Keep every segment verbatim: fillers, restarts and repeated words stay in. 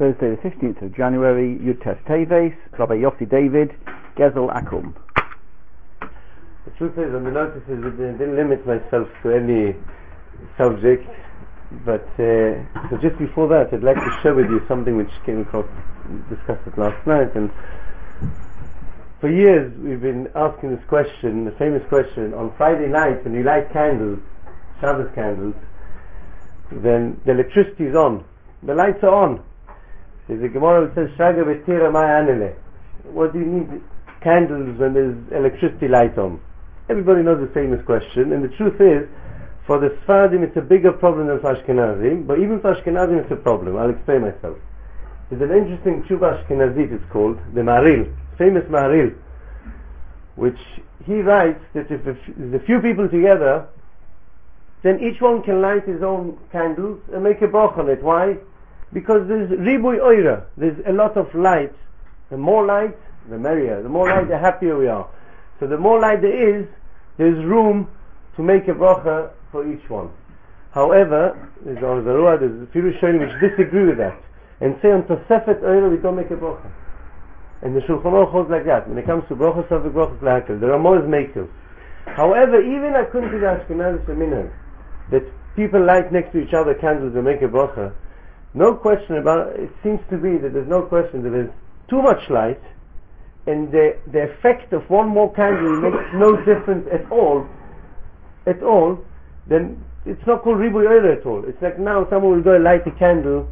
Thursday the fifteenth of January, Yud Tes Teves, Rabbi Yossi David, Gezel Akum. The truth is, on the notices, I didn't limit myself to any subject, but uh, so just before that, I'd like to share with you something which came across, discussed it last night, and for years we've been asking this question, the famous question, on Friday night when you light candles, Shabbos candles, then the electricity is on, the lights are on. There's a Gemara that says, Shaga v'tira ma'anele. What do you need candles when there's electricity light on? Everybody knows the famous question, and the truth is, for the Sfaradim it's a bigger problem than for Ashkenazim, but even for Ashkenazim it's a problem. I'll explain myself. There's an interesting Tshuva Ashkenazit, it's called, the Maharil, famous Maharil, which he writes that if there's a few people together, then each one can light his own candles and make a brach on it. Why? Because there's ribui oira, there's a lot of light. The more light, the merrier. The more light, the happier we are. So the more light there is, there's room to make a bracha for each one. However, there's Arzarua, there's a few Rishonim which disagree with that and say on Tosefet oira we don't make a bracha. And the Shulchan Aruch holds like that. When it comes to brachas, of the brachas lakel, there are more makers. However, even according to the Ashkenazi minhag, that people light next to each other candles and make a bracha, no question about it. It seems to be that there's no question that there's too much light, and the the effect of one more candle makes no difference at all, at all. Then it's not called ribui oira at all. It's like now someone will go and light a candle.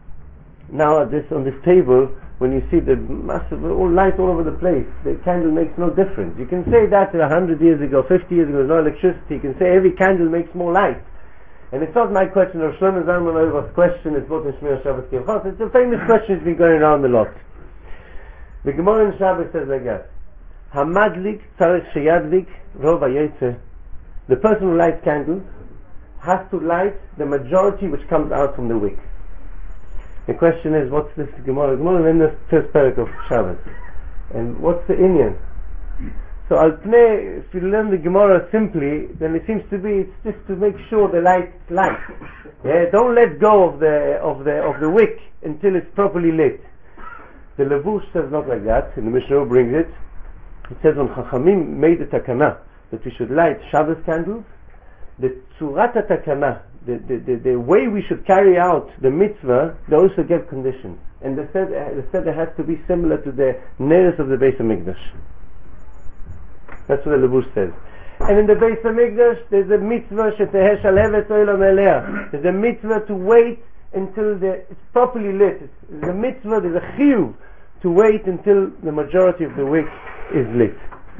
Now at this on this table, when you see the massive all light all over the place, the candle makes no difference. You can say that a hundred years ago, fifty years ago, there's no electricity. You can say every candle makes more light. And it's not my question, or Shlomo Zalman Auerbach's question, it's what in Shmir Shabbos Kirchhoff. It's a famous question, it's been going around a lot. The Gemara in Shabbos says like that, Hamadlik tzarech sheyadlik rov hayotze. The person who lights candles has to light the majority which comes out from the wick. The question is, what's this Gemara? Gemara in the first parak of Shabbos. And what's the inyan? So al pnei, if you learn the Gemara simply, then it seems to be it's just to make sure the light is light. Yeah, don't let go of the of the of the wick until it's properly lit. The Levush says not like that, and the Mishnah brings it. It says when Chachamim made the takana that we should light Shabbos candles, the tzurat takana, the, the, the, the way we should carry out the mitzvah, they also gave conditions. And they said, uh, they said it has to be similar to the neres of the Beis HaMikdash. That's what the Levush says. And in the Beis HaMikdash, there's a mitzvah shetehesh alevet olam eleh. There's a mitzvah to wait until the, it's properly lit. There's a mitzvah, there's a chiyuv to wait until the majority of the wick is lit.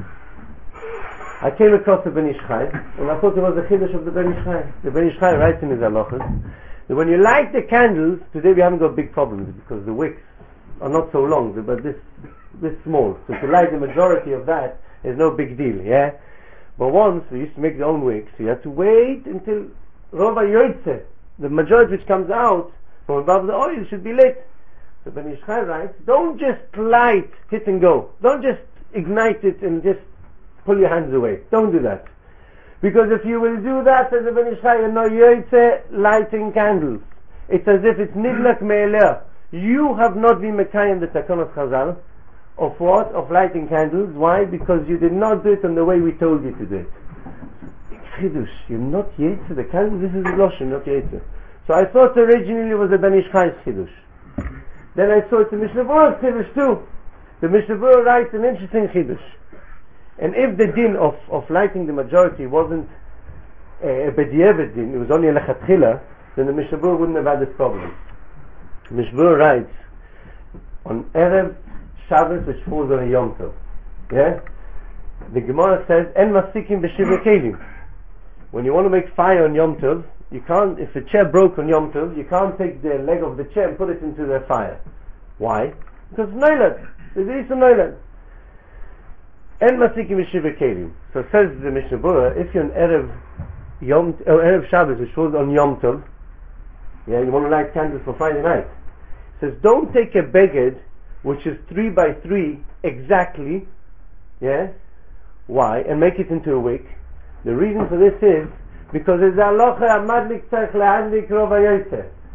I came across the Ben Ish Chai, and I thought it was the chiddush of the Ben Ish Chai. The Ben Ish Chai writes in his halachas that when you light the candles, today we haven't got big problems because the wicks are not so long, but this this small. So to light the majority of that is no big deal, yeah? But once we used to make the own wicks, so you had to wait until rov hayotze, the majority which comes out from above the oil, should be lit. So Ben Ish Chai writes, don't just light, hit and go. Don't just ignite it and just pull your hands away. Don't do that. Because if you will do that, as a Ben Ish Chai, you know, yotze, lighting candles. It's as if it's nidlak me'eleh. You have not been mekayim the takonot Chazal of what? Of lighting candles. Why? Because you did not do it in the way we told you to do it. Chidush, you're not yotze the candles. This is Loshen, not yotze. So I thought originally it was a Ben Ish Chai's chidush. Then I saw it's a Mishnah Berurah's chidush too. The Mishnah Berurah writes an interesting chidush. And if the din of, of lighting the majority wasn't uh, a b'diavad din, it was only a lechatchila, then the Mishnah Berurah wouldn't have had this problem. The Mishnah Berurah writes on Erev Shabbos which falls on a Yom Tov. Yeah? The Gemara says, En masikim b'shivra kelim. When you want to make fire on Yom Tov, you can't, if a chair broke on Yom Tov, you can't take the leg of the chair and put it into the fire. Why? Because noilad. There's a noilad. En masikim b'shivra kelim. So says the Mishnah Berurah, if you're on Erev Yom, oh, Erev Shabbos which falls on Yom Tov, yeah, you want to light candles for Friday night. It says, don't take a beged which is three by three exactly, yeah, why, and make it into a wick. The reason for this is because it's halacha amadlik tzarich le'adlik rov hayotze.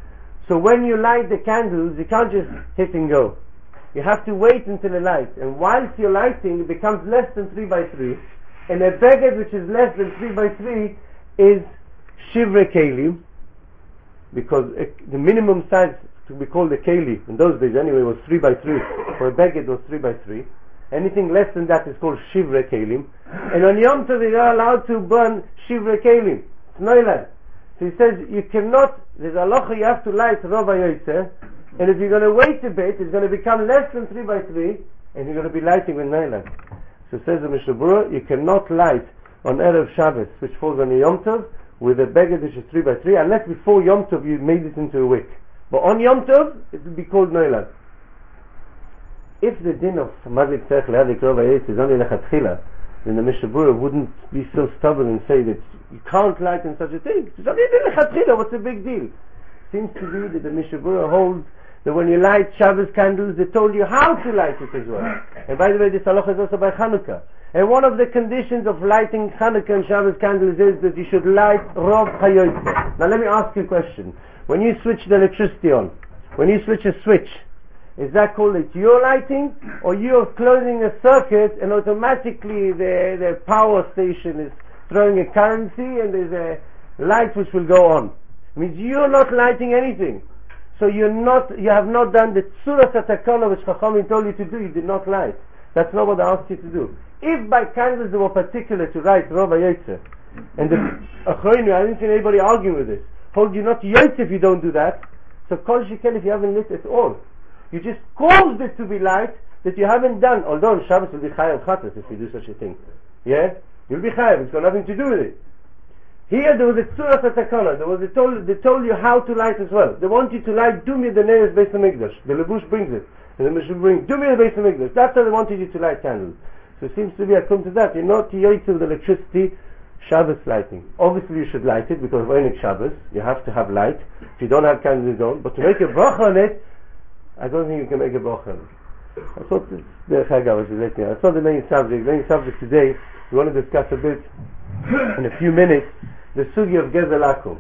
So when you light the candles, you can't just hit and go. You have to wait until it lights. And whilst you're lighting, it becomes less than three by three. And a beged which is less than three by three is shivre kelim, because uh, the minimum size to be called a keli in those days anyway was three by three. For a beged was three by three. Anything less than that is called shivre kelim. And on Yom Tov they are allowed to burn shivre kelim. It's noilan. So he says you cannot. There's a halacha you have to light rov hayotzeh, and if you're going to wait a bit, it's going to become less than three by three, and you're going to be lighting with noilan. So says the Mishnah Berurah, you cannot light on Erev Shabbos, which falls on a Yom Tov, with a beged which is three by three, unless before Yom Tov you made it into a wick. But on Yom Tov, it will be called noilan. If the din of Madlik Tzech Le'adik Rov Hayotzeh is only lechatchila, then the Mishnah Berurah wouldn't be so stubborn and say that you can't light in such a thing. It's only lechatchila, what's the big deal? Seems to be that the Mishnah Berurah holds that when you light Shabbos candles, they told you how to light it as well. And by the way, this halacha is also by Chanukah. And one of the conditions of lighting Chanukah and Shabbos candles is that you should light Rov Hayotzeh. Now let me ask you a question. When you switch the electricity on, when you switch a switch, is that called it your lighting, or you're closing a circuit and automatically the, the power station is throwing a currency and there's a light which will go on? It means you're not lighting anything. So you're not, you have not done the Tzuras HaTakana which Chachamim told you to do, you did not light. That's not what they asked you to do. If by candles they were particular to write Rov Hayotzeh, and the Achroinu, I didn't see anybody arguing with this, hold you not Yotzeh if you don't do that, so Kol Shekel if you haven't lit at all. You just caused it to be light that you haven't done, although on Shabbos will be Chayav Chatas if you do such a thing. Yeah? You'll be Chayav, it's got nothing to do with it. Here there was a Tzuras HaTakana, there was a told, they told you how to light as well. They want you to light Dumi the Neres Beis HaMikdash. The Lebush brings it. And the Mishnah brings Dumi the Beis HaMikdash. That's how they wanted you to light candles. So it seems to be, I come to that, you're not Yotzeh the electricity, Shabbos lighting. Obviously you should light it because of Einik Shabbos. You have to have light. If you don't have candles you don't. But to make a bracha on it, I don't think you can make a bracha on it. I thought this, Derech Haggav was relating. That's not the main subject. The main subject today, we want to discuss a bit, in a few minutes, the sugi of Gezel Akum.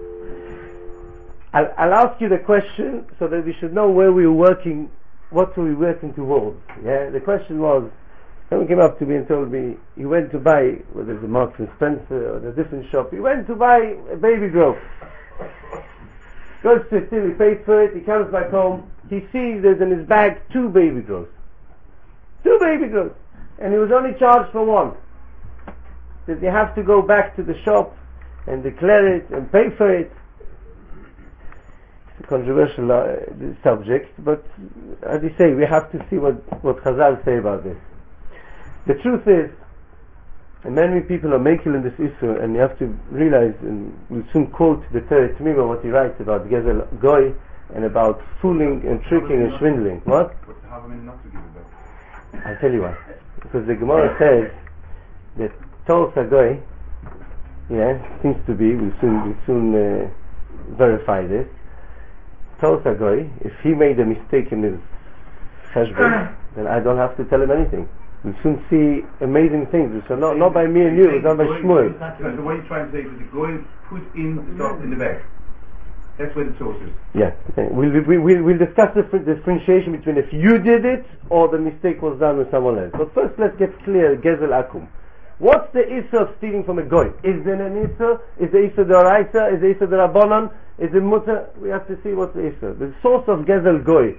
I'll, I'll ask you the question so that we should know where we were working, what were we working towards. Yeah, the question was, someone came up to me and told me he went to buy, whether it's a Marks and Spencer or a different shop, he went to buy a baby growth. Goes to a till, he pays for it, he comes back home, he sees there's in his bag two baby growths. Two baby growths. And he was only charged for one. That you have to go back to the shop and declare it and pay for it. It's a controversial uh, subject, but as you say, we have to see what, what Chazal say about this. The truth is, and many people are making in this issue, and you have to realize, and we'll soon quote the Torah Tamima, what he writes about Gezel Goy, and about fooling and tricking and swindling. What? What's the Havamim not to give it back? I'll tell you why. Because the Gemara says that Tol Sagoy, yeah, seems to be, we'll soon, we'll soon uh, verify this. Tol Sagoy, if he made a mistake in his cheshbon, then I don't have to tell him anything. We'll soon see amazing things, which are not, not by me and you, it's not by Shmuel. The way you're trying to say is that the goy put in the stuff in the bag. That's where the source is. Yeah, okay. We'll, we'll, we'll, we'll discuss the differentiation between if you did it or the mistake was done with someone else. But first let's get clear, Gezel Akum. What's the issue of stealing from a goy? Is there an issue? Is the issue the Oraisa? Is the issue the Rabbanon? Is the Mutter? We have to see what's the issue. The source of Gezel Goy.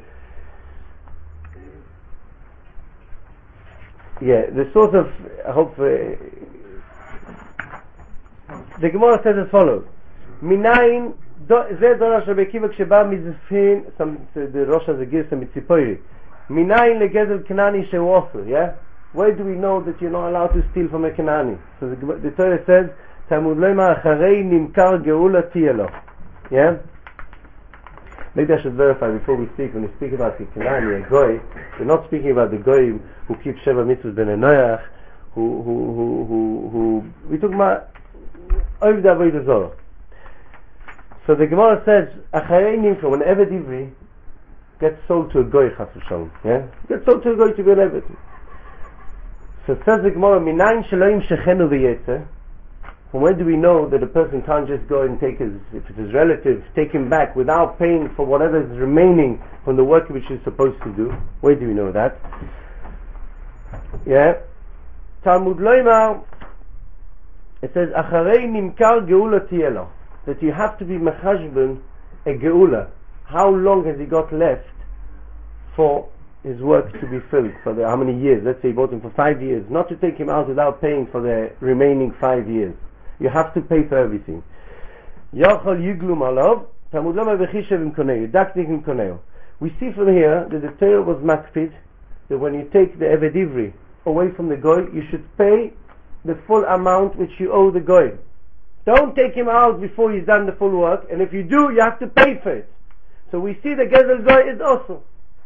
Yeah, the source of, I hope, uh, the Gemara says as follows. Minayin, זה דור אשר בקיבה כשבא מזפין, the Rosh HaZagirsa mitzipoiri. Minayin legezil Kenani shehu osur, yeah? Why do we know that you're not allowed to steal from a Kenani? So the, the Torah says, Talmud loima acharei nimkar geula tiyelo. Yeah? Maybe I should verify before we speak, when we speak about the Kenani, a Goy, we're not speaking about the Goy who keeps Sheva Mitzvahs ben Noach, who, who, who, who, who, we talk about Oiv da Avodah Zorah. So the Gemara says, acharei nimkar, when Eved Ivri gets sold to a Goy, chas v'shalom, yeah? Gets sold to a Goy to be an Eved. So it says the Gemara, Minayin sheloim shechenu v'yetze, From when do we know that a person can't just go and take his, if it's his relative, take him back without paying for whatever is remaining from the work which he's supposed to do? Where do we know that? Yeah. Talmud Loimar, it says, Acharei nimkar geula tielo, that you have to be mechashben a geula. How long has he got left for his work to be filled? For the, how many years? Let's say he bought him for five years. Not to take him out without paying for the remaining five years. You have to pay for everything. Yochol yiglum alav, Talmud Loimar v'chishev im koneu, daknik im koneu. We see from here that the Torah was makpid, that when you take the Eved Ivri away from the Goy, you should pay the full amount which you owe the Goy. Don't take him out before he's done the full work, and if you do, you have to pay for it. So we see the Gezel Goy is also.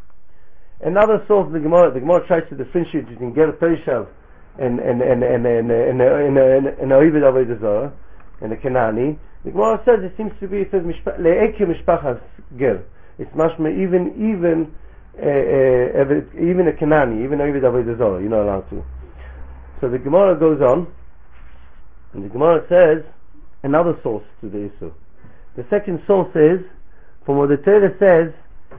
Another source of the Gemara, the Gemara tries to differentiate between Ger Perishav and and and and and and and Oived Avodah Zarah and the Kenani. The Gemara says it seems to be, it says Le'eke Mishpachas Ger. It's mashma even even uh, uh, even a Kenani, even Oived Avodah Zarah, you're not allowed to. So the Gemara goes on, and the Gemara says another source to the issue. The second source is from what the Torah says,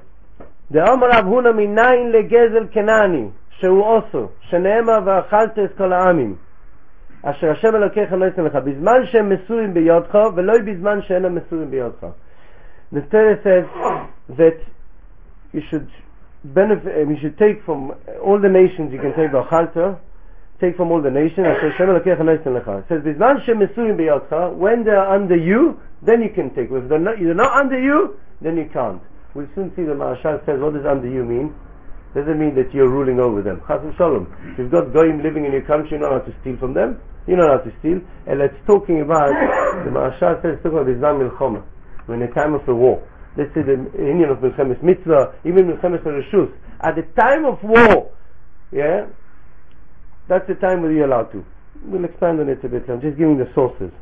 the Amar Rav Huna minayin legezel Kenani shehu also sheneema v'achalta es kol ha'amim asher Hashem Elokecha no yitzon lecha bizman shem mesurim biyodcha v'loi bizman she'enam mesurim biyodcha. The Torah says that you should benefit, you should take from all the nations. You can take v'achalta, take from all the nations. Asher Hashem Elokecha no yitzon lecha. It says bizman shem mesurim biyodcha, when they are under you, then you can take. If they're not, they're not under you, then you can't. We'll soon see the Maharshal says, what does under you mean? Doesn't mean that you're ruling over them. Chas v'shalom. If you've got goyim living in your country, you're not allowed to steal from them. You're not allowed to steal. And it's talking about, the Maharshal says, it's talking about Bizman Milchoma. When in the time of the war. Let's say the Indian of Milchemes Mitzvah, even Milchemes Reshus. At the time of war, yeah, that's the time where you're allowed to. We'll expand on it a bit. I'm just giving the sources.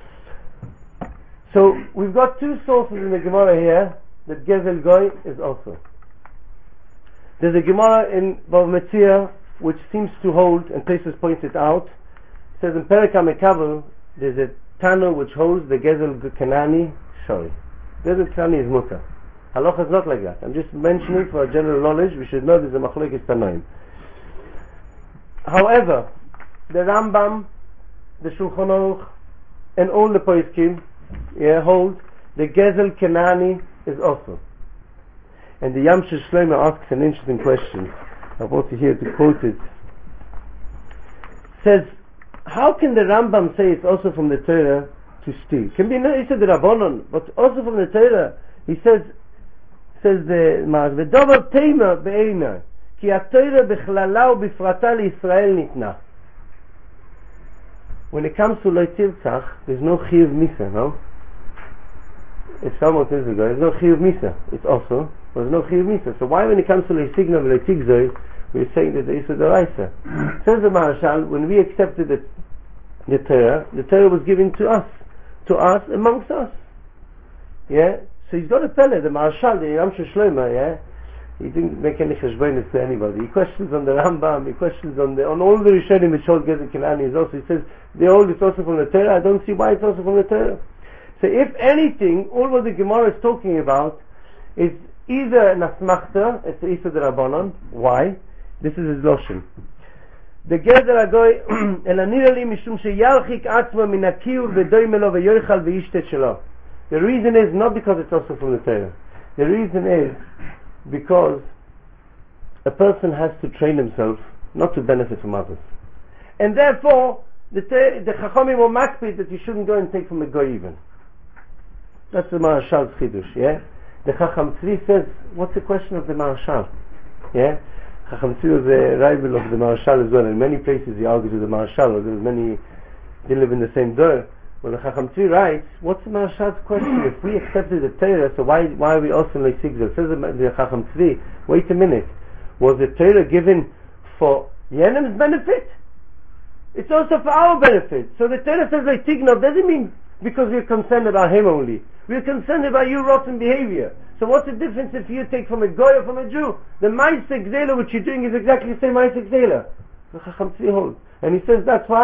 So, we've got two sources in the Gemara here, that Gezel Goy is also. There's a Gemara in Bav Metzia which seems to hold, and Tosfos points it out. It says in Perek HaMekavel there's a Tano which holds the Gezel Kenani. Sorry, Gezel Kenani is mutter. Halacha is not like that. I'm just mentioning for our general knowledge. We should know there's a Machlokes Tanoim. However, the Rambam, the Shulchan Aruch, and all the Poskim, yeah, hold the Gezel Kenani is also. And the Yamshir Shlomo asks an interesting question. I want to hear to quote it. Says, how can the Rambam say it's also from the Torah to steal? Can be no, he said the Rabbanon, but also from the Torah. He says, says the Mar, V'dover Tema be'eina, ki ha-Torah b'chlala u'bifrata li'Yisrael nitna. When it comes to Lo Tirtzach, there's no Chiyuv Misa, no? If someone says ago, there's no Chiyuv Misa. It's also, there's no Chiyuv Misa. So why when it comes to Leisigna and Leitigzoi, we're saying that there is a Daraisa? Says the Maharshal, when we accepted the, the Torah, the Torah was given to us, to us, amongst us. Yeah? So he's got a Pele, the Maharshal, the Yamshir Shlomo, yeah? He didn't make any cheshbonis to anybody. He questions on the Rambam, he questions on the, on all the Rishonim which hold Gezel Kenani is also, he says, they hold it's also from the Torah. I don't see why it's also from the Torah. So if anything, all what the Gemara is talking about is either an asmachta, it's the Isa de Rabbanon. Why? This is his lotion. The Gezer Agoy elanirali mishum sheyalchik atzma min hakiur v'doimelo v'yoichal v'yishtet shelo. The reason is not because it's also from the Torah. The reason is because a person has to train himself not to benefit from others, and therefore the the Chachamim were makpid that you shouldn't go and take from a goy even. That's the Maharshal's Chidush, yeah? The Chacham Tzvi says, what's the question of the Maharshal? Yeah? Chacham Tzvi was a rival of the Maharshal as well. In many places he argued with the Maharshal, there was many, they live in the same door. Well, the Chacham Tzvi writes, what's the Maharshal's question? If we accepted the Torah, so why why are we also like Sigzal? Says the, the Chacham Tzvi, wait a minute, was the Torah given for Yenem's benefit? It's also for our benefit. So the Torah says like Tignov doesn't mean because we're concerned about him only. We're concerned about your rotten behavior. So what's the difference if you take from a Goy or from a Jew? The Ma'aseh Gzela which you're doing is exactly the same Ma'aseh Gzela. The Chacham Tzvi holds. And he says that's why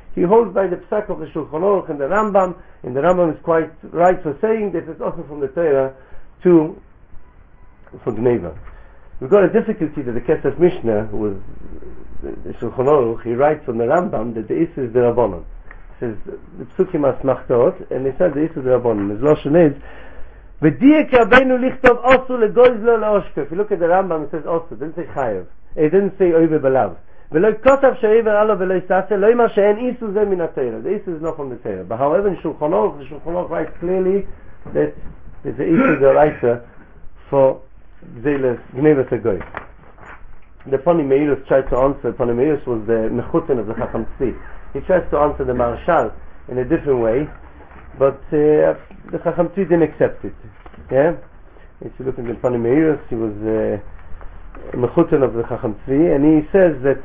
he holds by the Psak of the Shulchan Aruch and the Rambam, and the Rambam is quite right for saying that it's also from the Torah to for Gneva. We've got a difficulty that the Kesef Mishnah, who was the, the Shulchan Aruch, he writes from the Rambam that the Issa is the Rabbanon. He says, the Psukim Asmachtot, and he said the Issa is the Rabbanon. His Lashon is, V'diyek Rabbeinu lichtov osu legoizlo leoshko. If you look at the Rambam, it says osu, it didn't say chayev. It didn't say oive belav. V'lo kotav she'ever alo v'lo isase, lo ima she'en isu ze min ha-Torah. The Issa is not from the Torah. But however, in Shulchan Aruch, the Shulchan Aruch writes clearly that there's the Issa deraisa for Gzeles, Gneves HaGoy. The Pani Meirus tried to answer, Pani Meirus was the Mechutin of the Chacham Tzvi. He tries to answer the Marshal in a different way, but uh, the Chacham Tzvi didn't accept it. Yeah? If you look at the Pani Meirus, he was uh, a Mechutin of the Chacham Tzvi, and he says that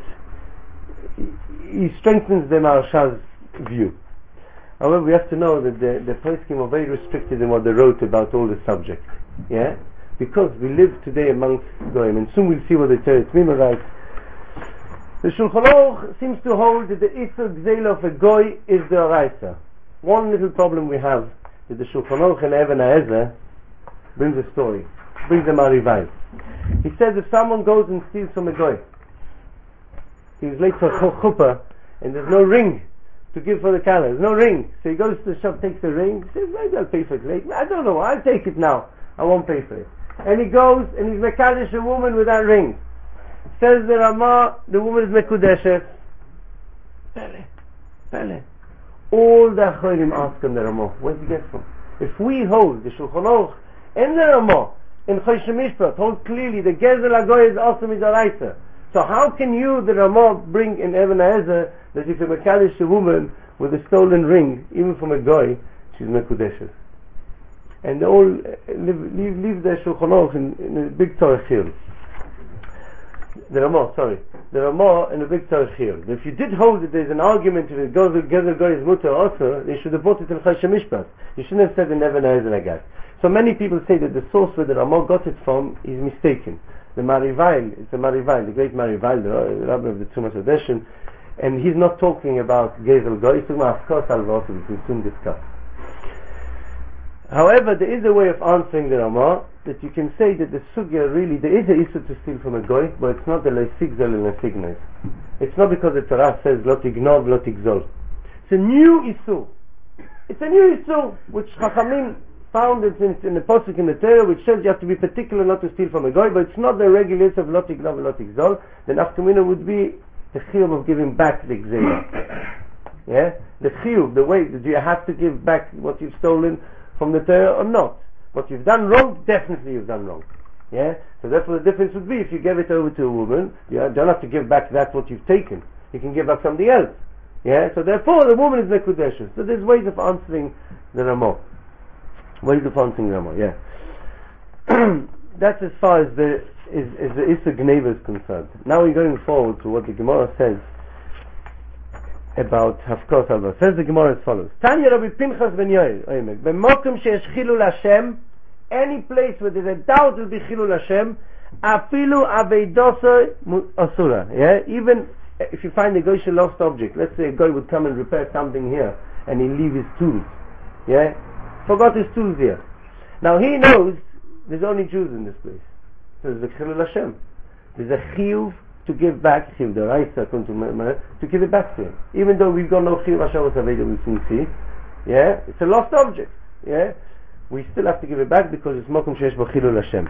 he strengthens the Marshal's view. However, we have to know that the, the poskim were very restricted in what they wrote about all the subjects. Yeah? Because we live today amongst Goyim, and soon we'll see what the Torah Tzmima writes. The Shulchan Aruch seems to hold that the Isur Gzeila of a Goy is the Oraisa. One little problem we have, that the Shulchan Aruch and Even HaEzer brings a story, brings them a revive. He says if someone goes and steals from a Goy, he's late for chuppah, and there's no ring to give for the kala, there's no ring. So he goes to the shop, takes the ring, says maybe I'll pay for it later. I don't know, I'll take it now, I won't pay for it. And he goes and he's mekadesh a woman with that ring. Says the Ramah, the woman is mekudeshes. Pele, Pele. All the Achorim ask him the Ramah, where did he get from? If we hold the Shulchan Aruch and the Ramah in Choshen Mishpat hold clearly the Gezel HaGoy is also midaraisa. So how can you, the Ramah, bring in Even HaEzer that if you mekadesh a woman with a stolen ring, even from a Goy, she's mekudeshes? And they all leave, leave, leave their Shulchan Aruch in, in a big Tzorech. The Ramah, sorry. The Ramah in a big Tzorech. If you did hold that there's an argument if it goes together, Goy is mutter also, they should have brought it in Choshen Mishpat. You shouldn't have said in Even HaEzer like that. So many people say that the source where the Ramah got it from is mistaken. The Marivail, it's the Marivail, the great Marivail, the Rabbi of the Tzumas Hadeshin, and he's not talking about Gezel Goy, he's talking about Afkos Alvos, which we'll soon discuss. However, there is a way of answering the Ramah that you can say that the sugya really, there is a issue to steal from a goy, but it's not the leisigzol and leisignes. It's not because the Torah says lo tignov, lo tigzol. It's a new issue. It's a new issue which Chachamim found it in, in the posuk in the Torah, which says you have to be particular not to steal from a goy, but it's not the regular issue of lo tignov, lo tigzol. Then aftermina would be the chiyuv of giving back the gzeira. Yeah, the chiyuv, the way that you have to give back what you've stolen from the Torah or not. What you've done wrong, definitely you've done wrong. Yeah? So that's what the difference would be. If you gave it over to a woman, you don't have to give back that what you've taken. You can give back something else. Yeah? So therefore the woman is mekudeshes. So there's ways of answering the Ramah. Ways of answering the Ramah, yeah. That's as far as the is, is the Issa Gneva is concerned. Now we're going forward to what the Gemara says about Hafkos Alva. Says the Gemara as follows: Tanya Rabbi Pinchas ben Yair, B'mokum sheyesh chilul Hashem, any place where there's a doubt will be chilul Hashem, afilu aveidosa asura. Yeah, even if you find a goyish lost object, let's say a guy would come and repair something here, and he leave his tools. Yeah, forgot his tools here. Now he knows there's only Jews in this place, so there's a chilul Hashem. There's a chiyuv to give back him the right to give it back to him, even though we've got no chiyuv Hashavos Aveda, we soon see. Yeah, it's a lost object. Yeah, we still have to give it back because it's mokum sheyesh bo chilul Hashem.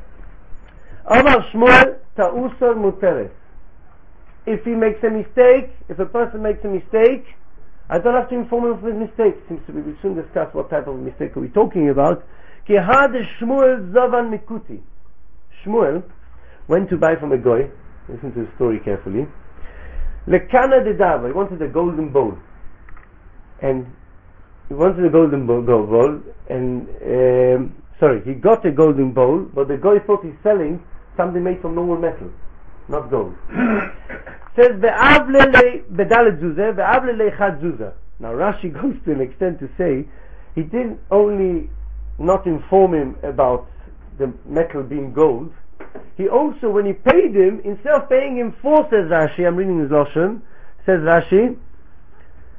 Amar Shmuel ta'usor muteret. If he makes a mistake, if a person makes a mistake, I don't have to inform him of his mistake. Seems to be, we soon discuss what type of mistake are we talking about. Ki had Shmuel zavan mikuti. Shmuel went to buy from a goy. Listen to the story carefully. Lekana de dava, he wanted a golden bowl, and he wanted a golden bowl, bowl and um, sorry, he got a golden bowl, but the guy thought he's selling something made from normal metal, not gold. Says ve'avlele bedalet zuzah, ve'avlele chad zuzah. Now Rashi goes to an extent to say he didn't only not inform him about the metal being gold. He also, when he paid him, instead of paying him four, says Rashi, I'm reading his Lashon, says Rashi,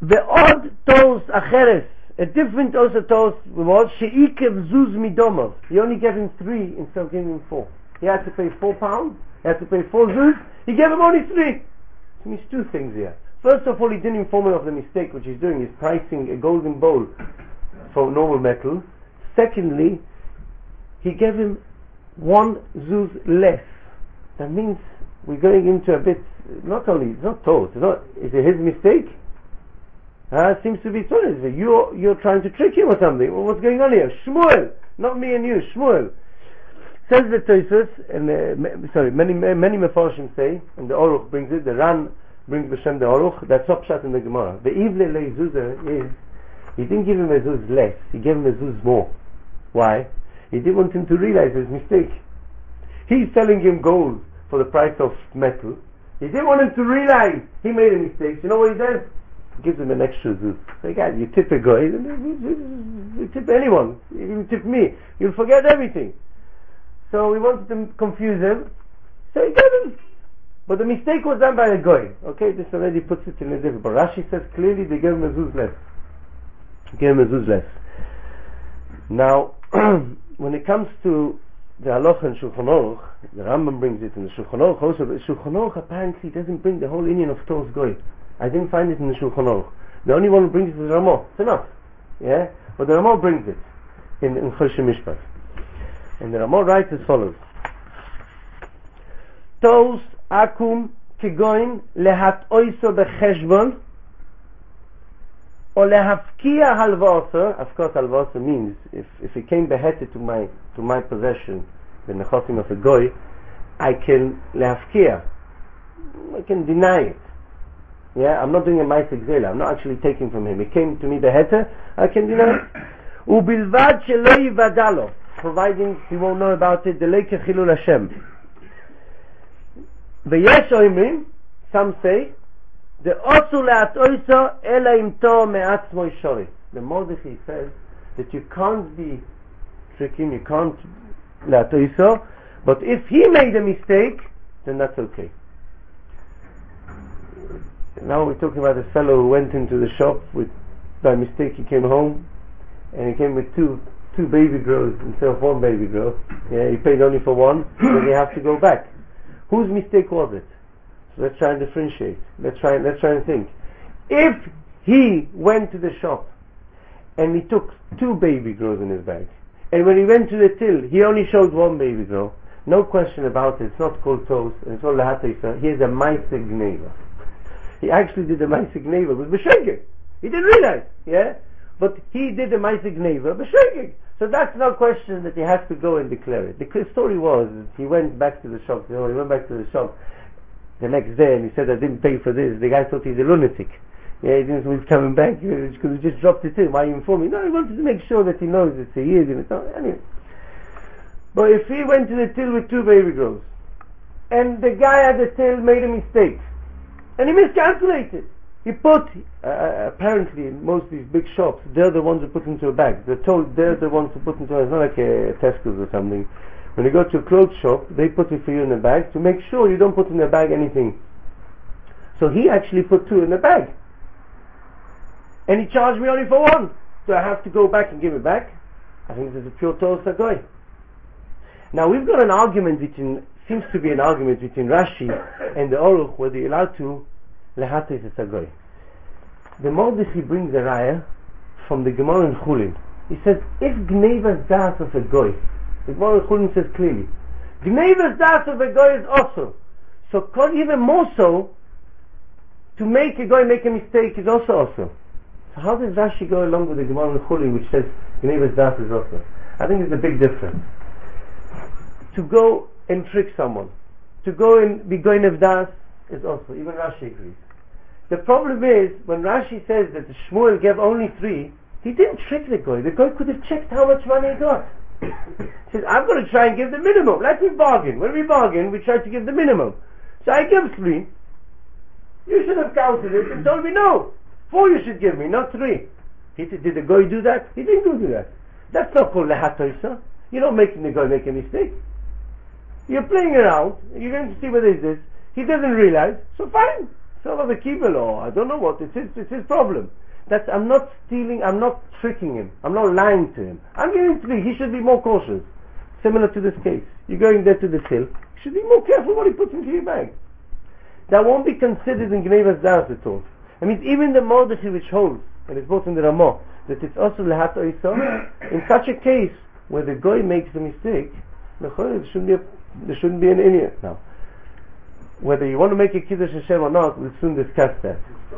Ve'od tos acheres, a different osa tos was she'ikev zuz midomov. He only gave him three instead of giving him four. He had to pay four pounds, he had to pay four zuz, he gave him only three. So means two things here. First of all, he didn't inform him of the mistake which he's doing, he's pricing a golden bowl for normal metal. Secondly, he gave him one zuz less. That means we're going into a bit, not only, it's not told, it's not, is it his mistake? Uh, it seems to be told, you're, you're trying to trick him or something. Well, what's going on here? Shmuel, not me and you, Shmuel. Says the Tosfos, and uh, me, sorry, many many Mefarshim say, and the Aruch brings it, the Ran brings B'Shem the Aruch, that's not pshat in the Gemara. The Ivle Le'Zuzah is, he didn't give him a zuz less, he gave him a zuz more. Why? He didn't want him to realize his mistake. He's selling him gold for the price of metal. He didn't want him to realize he made a mistake. So you know what he does? He gives him an extra zuz. Say, guys, you tip a guy, you tip anyone, you tip me, you'll forget everything. So we wanted to confuse him, so he gave him. But the mistake was done by a guy. Okay, this already puts it in a different. But Rashi says clearly they gave him a zuz less. Gave him a zuz less. Now, when it comes to the halacha and Shulchan Aruch, the Rambam brings it in the Shulchan Aruch also, but Shulchan Aruch apparently doesn't bring the whole Indian of Tos Goy. I didn't find it in the Shulchan Aruch. The only one who brings it is Ramah. It's enough. Yeah? But the Ramah brings it in, in Choshe Mishpat. And the Ramah writes as follows. Tos akum kigoin lehat oiso becheshbon or lehafkia halvasa. Of course, halvasa means if if it came beheaded to my to my possession, the nechosim of a goy, I can lehafkia. I can deny it. Yeah, I'm not doing a ma'aseh gzela. I'm not actually taking from him. It came to me beheaded. I can deny it. Ubilvad shelo yivadalo, providing he won't know about it. Delei kechilul Hashem. V'yesh oimrim, some say, the osu le'at oiso ela imto me'atzmo ishori. The Mordechai says that you can't be tricking, you can't le'at oiso, but if he made a mistake, then that's okay. Now we're talking about a fellow who went into the shop with, by mistake he came home, and he came with two two baby grows instead of one baby grow. Yeah, he paid only for one, then he has to go back. Whose mistake was it? So let's try and differentiate. Let's try, let's try and think. If he went to the shop and he took two baby grows in his bag, and when he went to the till, he only showed one baby grow, no question about it, it's not called toast, and it's not lahatisa, he is a ma'aseh gneva. He actually did a ma'aseh gneva with b'shegeg. He didn't realize, yeah? But he did a ma'aseh gneva b'shegeg. So that's no question that he has to go and declare it. The story was that he went back to the shop, you know, he went back to the shop the next day and he said, I didn't pay for this. The guy thought he's a lunatic. Yeah, he didn't know he's coming back because he just dropped it in. Why are you informing? No, he wanted to make sure that he knows it's a year. You know, anyway. But if he went to the till with two baby girls and the guy at the till made a mistake and he miscalculated, he put, uh, apparently in most of these big shops, they're the ones who put into a bag. They're told they're the ones who put into a, it's not like a Tesco's or something. When you go to a clothes shop, they put it for you in a bag to make sure you don't put in a bag anything. So he actually put two in a bag. And he charged me only for one. So I have to go back and give it back. I think this is a pure Torah Sagoy. Now we've got an argument between, seems to be an argument between Rashi and the Aruch whether you're allowed to lehates a Sagoy. The Mordechai brings a raya from the Gemara in Chulin. He says, if Gnevas das of a goy, the Gemara in Chulin says clearly, Gnevas das of a goy is also. So even more so, to make a goy make a mistake is also also. So how does Rashi go along with the Gemara in Chulin which says Gnevas das is also? I think there's a big difference. To go and trick someone, to go and be goy of das is also, even Rashi agrees. The problem is, when Rashi says that the Shmuel gave only three, he didn't trick the guy. The guy could have checked how much money he got. He says, I'm going to try and give the minimum. Let's bargain. When we bargain, we try to give the minimum. So I give three. You should have counted it and told me no. Four you should give me, not three. He said, did the guy do that? He didn't do that. That's not called lehatoisa. You're not making the guy make a mistake. You're playing around. You're going to see what is this. He doesn't realize. So fine. sell of a kibble, or I don't know what, it's his, it's his problem. That's, I'm not stealing, I'm not tricking him, I'm not lying to him. I'm giving him to me, he should be more cautious. Similar to this case. You're going there to the till, you should be more careful what he puts into your bag. That won't be considered in Gnevas Das at all. I mean, even the Mordechai which holds, and it's both in the Ramah, that it's also Lehat Oiso, in such a case where the Goy makes the mistake, there shouldn't be, a, there shouldn't be an Inyan. Now, whether you want to make a Kiddush Hashem or not, we'll soon discuss that.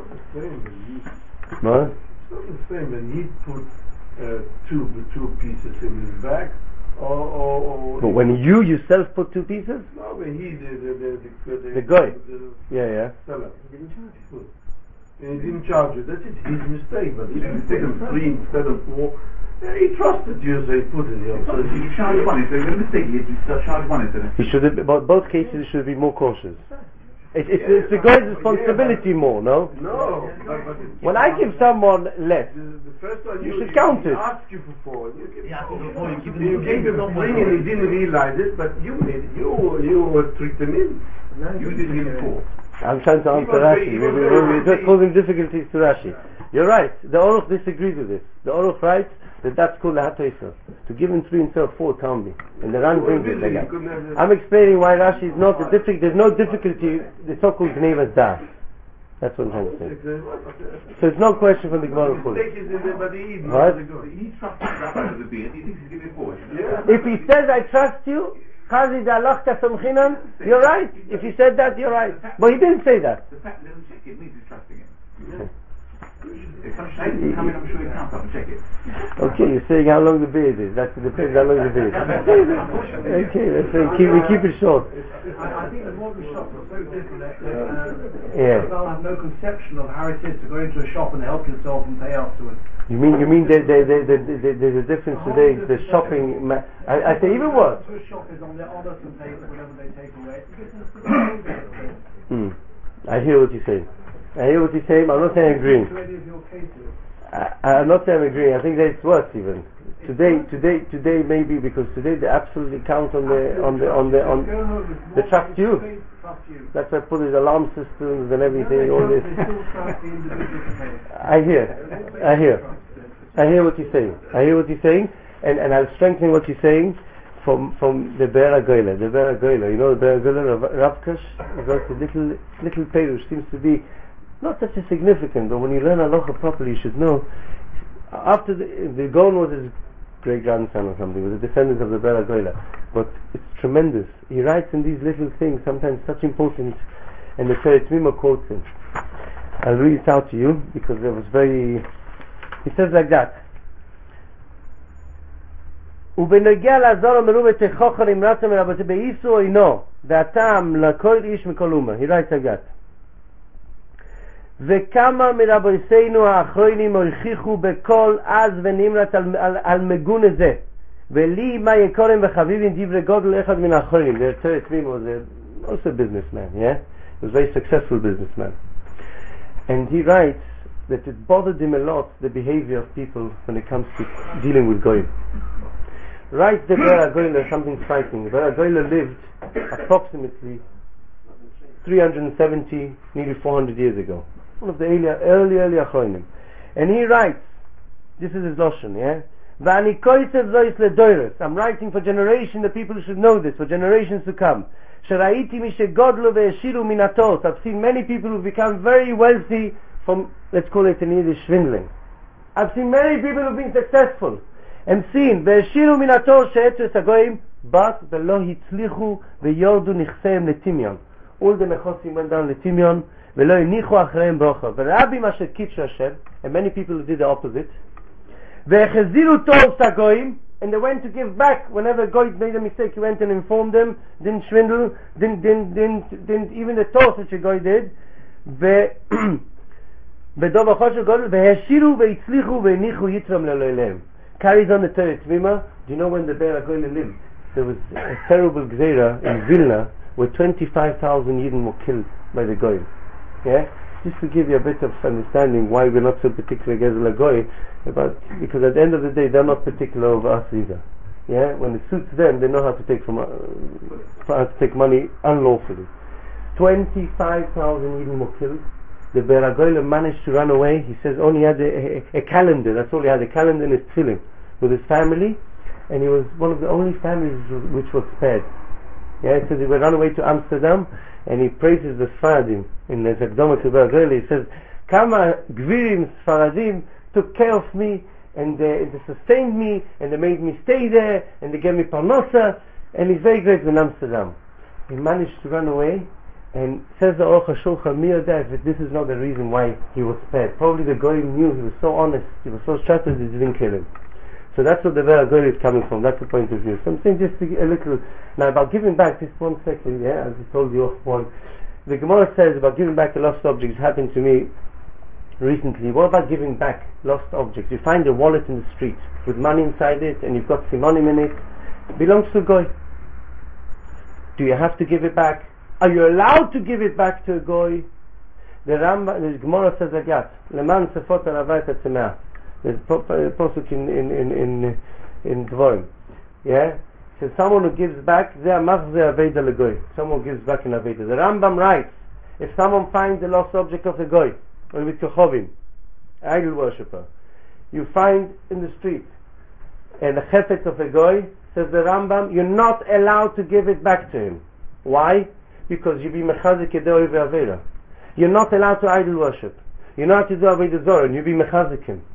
No? It's not the same when he put uh, two two pieces in his bag, or, or, or But when you yourself put two pieces? no, when he the the the the, the, The guy. the Yeah, yeah. seller, he didn't charge you. And he didn't charge you. That's it, his mistake. But if you take them three instead of four, yeah, he trusted you, so he put it here. So You charge one, so the mistake is you still charge one, isn't it? He should have, both, both cases should be more cautious. It, it's, it's the guy's responsibility more, no? no, but, but it's When I give someone less, the, the first one You you, should count he it. asked you for four. You give Yeah, four. for four, you give You him- gave him three and he didn't realize it, but you made you you tricked him in. You didn't give four. I'm trying to answer was Rashi. very- he We, was we, very- we, we're just causing difficulties to Rashi. You're right. The Aruch disagrees with this. The Aruch writes that that's called Lahatoisa. To give him three instead of four can't be. And the Ran brings it like that. I'm explaining why Rashi is not the difficult. There's no difficulty. The so-called Gnevas Das. That's what I'm trying to say. So it's no question from the Gemara fully. Mistake is in the but he What? He trusts that one as a beard, he thinks he's giving four. Yeah. If he says, I trust you, Chazi da'alachta samchinan, you're right. If he said that, you're right. But he didn't say that. The fact that he doesn't check it means he's trusting him. If some shame will come in, I'm sure he counts up and check it. Okay, you're saying how long the beard is. That depends how long the beard is. Okay, let's say keep, we keep it short. I, I think the modern shops are so different that uh, Yeah. they'll have no conception of how it is to go into a shop and help yourself and pay afterwards. You mean you mean there, there, there, there, there, there's a difference today? The shopping. Ma- I, I say even worse. To a shop is on their honor and pay for whatever they take away. Hmm. I hear what you're saying. I hear what you're saying. I'm not saying agreeing. To any of your cases. I, I'm not saying I'm agreeing. I think that it's worse even. Today, today, today maybe because today they absolutely count on the on the on the on. Go home with They more trust you. faith, trust you. That's why I put these alarm systems and everything. All this. They still trust the individual to pay. I hear. I hear. I hear what you're saying. I hear what you're saying, and and I'll strengthen what you're saying from from the Be'er HaGoyle. The Be'er HaGoyle. You know the Be'er HaGoyle of Rav Kush. He wrote a little little page which seems to be not such a significant, but when you learn halacha properly, you should know. After the the Gaon was his great grandson or something, was a descendant of the Be'er HaGoyle. But it's tremendous. He writes in these little things, sometimes such importance, and the Torah Tmima quotes him. I'll read it out to you because it was very. He says like that. ובנוגע לעזור אמרו בתכוחר אמרתם מרבתי באיסו אינו והטעם לכל איש מכל אומה. He writes like that. וכמה מרבותינו האחרונים הוכיחו בכל אז ונמרת על, על, על מגון הזה ולי מה יקורם וחביבים דברי גודל אחד מן האחרונים. The Torah Tmima was a, also a businessman, yeah? He was a very successful businessman. And he writes that it bothered him a lot, the behavior of people when it comes to dealing with Goyim. Right, the Be'er HaGoyle, something striking. The Be'er HaGoyle lived approximately three hundred seventy, nearly four hundred years ago. One of the early, early, early Achronim. And he writes, this is his Lashon, yeah? V'ani koisev zois ledoiros. I'm writing for generation, the people should know this, for generations to come. Sheraiti mi shegodlu ve'eshiru minatos. I've seen many people who've become very wealthy from, let's call it in Yiddish, swindling. I've seen many people who've been successful. And seen, ve'eshiru minatos she'etzu sagoyim, but ve'lo hitzlichu ve'yordu nichseim letimion. All the nechosim went down letimion, ve'lo yinichu achreim brocha. Ve'rabim asher kitchu Hashem, and many people who did the opposite. Ve'cheziru tov sagoyim, and they went to give back whenever God made a mistake. He went and informed them, didn't swindle, didn't, didn't, didn't, didn't even the toast which a guy did. Ve Bedov achoshu godel ve'heshiru ve'itzlichu ve'nichu yitram le'loilem. Carries on the Torah Tmima. Do you know when the Be'er HaGoyle lived? There was a terrible gzeira in Vilna where twenty-five thousand Yidden were killed by the Goy. Yeah? Just to give you a bit of understanding why we're not so particular against the Goy, about, because at the end of the day they're not particular over us either. Yeah? When it suits them, they know how to take from uh, how to take money unlawfully. twenty-five thousand Eden were killed. The Beragoyle managed to run away. He says only he had a, a, a calendar, that's all he had, a calendar in his tefillin with his family, and he was one of the only families which was spared. Yeah, it says he ran away to Amsterdam, and he praises the Sfaradim in the Zakdoma to Beragoyle. He says, Kama Gvirim Sfaradim took care of me, and they, they sustained me, and they made me stay there, and they gave me parnasa, and he's very grateful in Amsterdam. He managed to run away, and says the Aruch HaShulchan Miyodeh that this is not the reason why he was spared. Probably the Goyim knew he was so honest, he was so trusted, they didn't kill him. So that's what the Vera Goyim is coming from, that's the point of view. So I'm saying just a little, now about giving back, just one second, yeah, as I told you off one. The Gemara says about giving back a lost object, happened to me recently. What about giving back lost objects? You find a wallet in the street with money inside it, and you've got simonim in it, it belongs to a Goy. Do you have to give it back? Are you allowed to give it back to a Goy? The Rambam, the Gemara says like that. Leman sefot aravayt atzemah. There's a posuk in in in in in Dvorim. Yeah, so someone who gives back, ze amach ze aveda legoy. Someone who gives back an aveda. The Rambam writes, if someone finds the lost object of a Goy, or with kochovim, idol worshipper, you find in the street, and the chefetz of a Goy, says the Rambam, you're not allowed to give it back to him. Why? Because you be mechazik yedei ve'avera. You're not allowed to idol worship. You're not allowed to do avodah zorah, and you be mechazik him.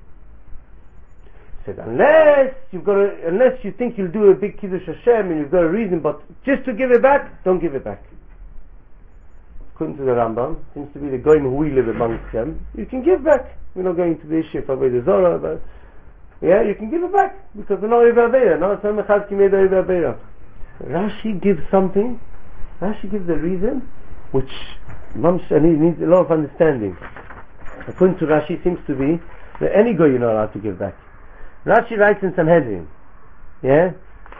He said, unless you've got a, unless you think you'll do a big kiddush Hashem and you've got a reason, but just to give it back, don't give it back. According to the Rambam, seems to be the goyim who we live amongst them. You can give back. We're not going to the issue of avodah zorah, but yeah, you can give it back because we're not avodah. No, it's not mechazik yedei ve'avera. Rashi gives something. Rashi gives a reason which needs a lot of understanding. According to Rashi, seems to be that any goy you're not allowed to give back. Rashi writes in Sanhedrin, yeah,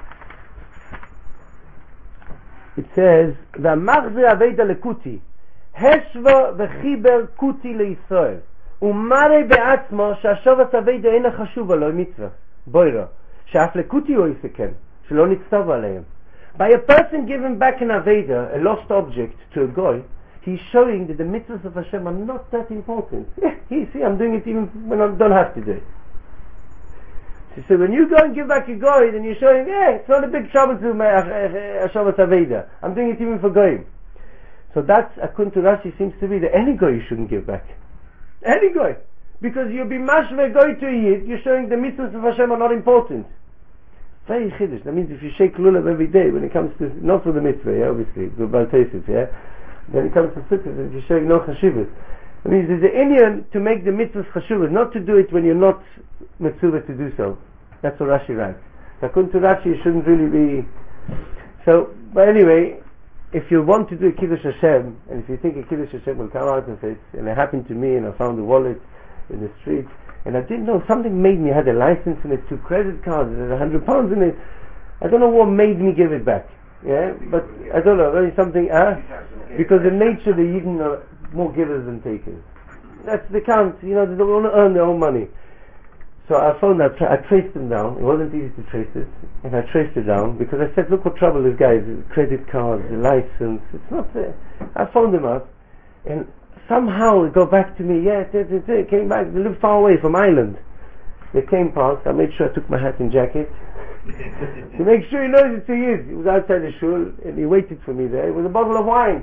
it says, "V'amachze aveda lekuti, heshva v'chiber kuti leYisrael, u'mare be'atzmo she'ashavas aveda eina chashuva lo mitzvah, boira, she'af lekuti ho yiseken, shelo nitztav aleim." By a person giving back an Aveda, a lost object, to a Goy, he's showing that the mitzvahs of Hashem are not that important. Yeah, you see, I'm doing it even when I don't have to do it. So, so when you go and give back a Goy, then you're showing, yeah, it's not a big trouble to my Hashavas Aveda. I'm doing it even for Goyim. So that's, according to Rashi, seems to be that any Goy you shouldn't give back. Any Goy. Because you'll be mashve Goy to a Yid, you're showing the mitzvahs of Hashem are not important. Very chiddush. That means if you shake lulav every day, when it comes to, not for the mitzvah, yeah, obviously, the baltesis, yeah, then it comes to sukkahs, if you shake no chashivas. That means there's an inyan to make the mitzvahs chashivas, not to do it when you're not mitzvah to do so. That's what Rashi writes. So according to Rashi, you shouldn't really be. So, but anyway, if you want to do a kiddush Hashem, and if you think a kiddush Hashem will come out of it, and it happened to me, and I found a wallet in the street, and I didn't know, something made me, had a license in it, two credit cards, there's a hundred pounds in it. I don't know what made me give it back. Yeah, but I don't know, maybe something, ah, uh, because the nature of the Yidden are more givers than takers. That's the count, you know, they don't want to earn their own money. So I found that, I traced them down, it wasn't easy to trace it, and I traced it down, because I said, look what trouble this guy is, credit cards, the license, it's not there. I phoned them up, and somehow it got back to me, yeah, it, it, it came back, they live far away from Ireland. They came past, I made sure I took my hat and jacket, to make sure he knows it's who he is. He was outside the shul, and he waited for me there, with a bottle of wine.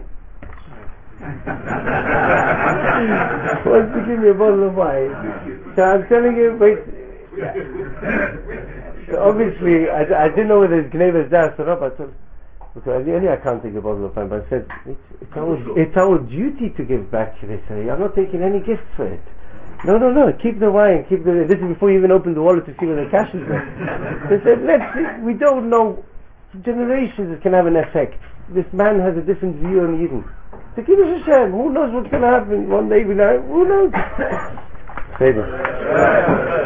Wants to give me a bottle of wine. So I'm telling him, wait. So obviously, I, I didn't know whether it's Gneva's das or not, but because I, I can't take a bottle of wine, but I said, it's, it's, our, it's our duty to give back. They say, I'm not taking any gifts for it. No, no, no, keep the wine, keep the, this is before you even open the wallet to see where the cash is there. They said, let's see, we don't know, generations it can have an effect. This man has a different view on Yidden. So give us a Hashem, who knows what's going to happen one day, who knows? Say this.